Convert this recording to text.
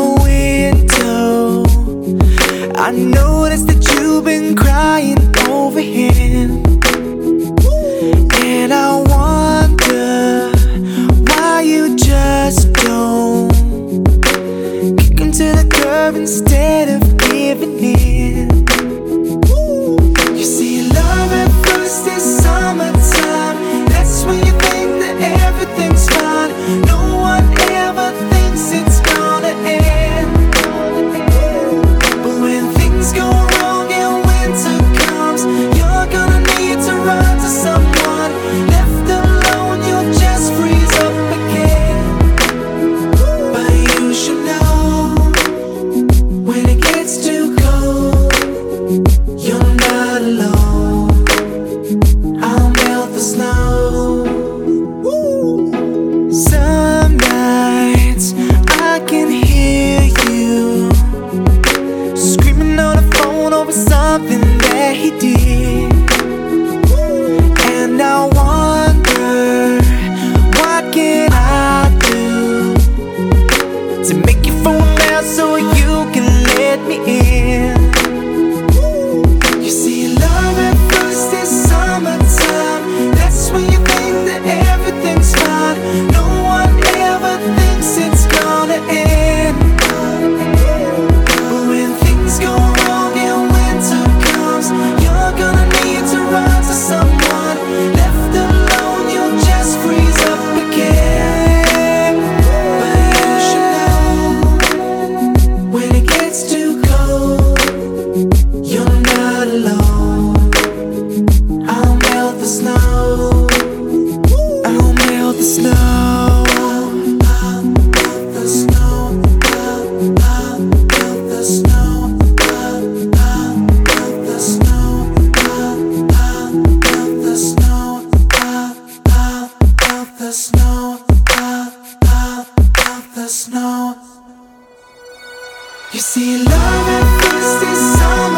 window, I noticed that you've been crying over him. And I wonder why you just don't kick him to the curb instead of giving in. You see, love at first is summertime. That's when you think that everything's fine. No one ever thinks it's gonna end. But when things go wrong and winter comes, you're gonna need to run to someone. Left alone, you'll just freeze up again. But you should know, when it gets too cold, you're not alone. I'll melt the snow. Some nights I can hear you screaming on the phone over something that he did. And I wonder, what can I do to make your phone now so you can let me in? You see, love at first is summertime. That's when you think that everything's fine. No one ever thinks it's gonna end. But when things go wrong and winter comes, you're gonna need to run to someone. Left alone, you'll just freeze up again. But you should know, when it gets too cold, you're not alone. I'll melt the snow. I'll melt the snow. I'll melt the snow. I'll melt the snow. I'll melt the snow. I'll melt the snow. I'll melt the snow. I'll melt the snow. You see, love at first is summer.